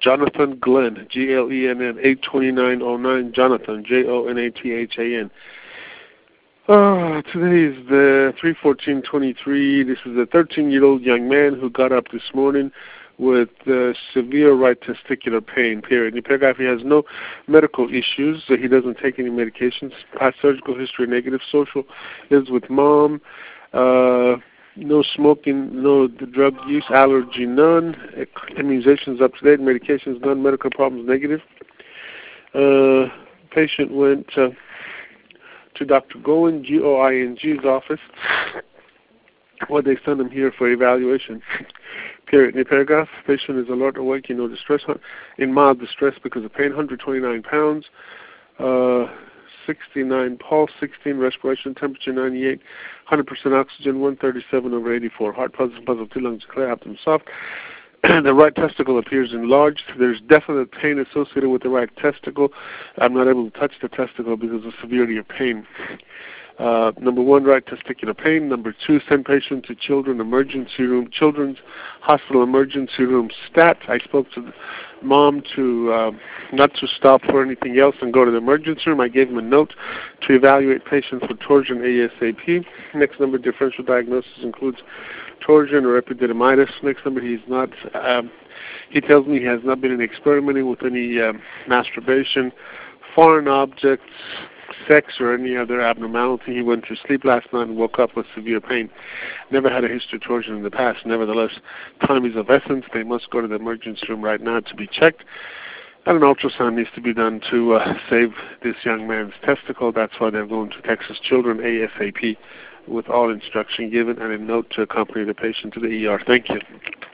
Jonathan Glenn, Glenn, 82909, Jonathan, Jonathan. Today is the 3/14/23. This is a 13-year-old young man who got up this morning with severe right testicular pain, period. In the paragraph, he has no medical issues. He doesn't take any medications. Past surgical history negative. Social is with mom. No smoking, no drug use, allergy none. Immunizations up to date. Medications none. Medical problems negative. Patient went to Dr. Goin, Going's office, where they sent him here for evaluation. Period. In the paragraph, patient is alert, awake, no distress, in mild distress because of pain, 129 pounds, 69 pulse, 16 respiration, temperature 98, 100% oxygen, 137/84. Heart positive, 2 lungs clear, abdomen soft. The right testicle appears enlarged. There's definite pain associated with the right testicle. I'm not able to touch the testicle because of severity of pain. Number 1, right testicular pain. Number 2, send patient to children's hospital emergency room stat. I spoke to the mom to not to stop for anything else and go to the emergency room. I gave him a note to evaluate patient for torsion ASAP. Next number, differential diagnosis includes torsion or epididymitis. Next number, he tells me he has not been experimenting with any masturbation, foreign objects, sex, or any other abnormality. He went to sleep last night and woke up with severe pain. Never had a history of torsion in the past. Nevertheless, time is of essence. They must go to the emergency room right now to be checked. And an ultrasound needs to be done to save this young man's testicle. That's why they're going to Texas Children ASAP with all instruction given and a note to accompany the patient to the ER. Thank you.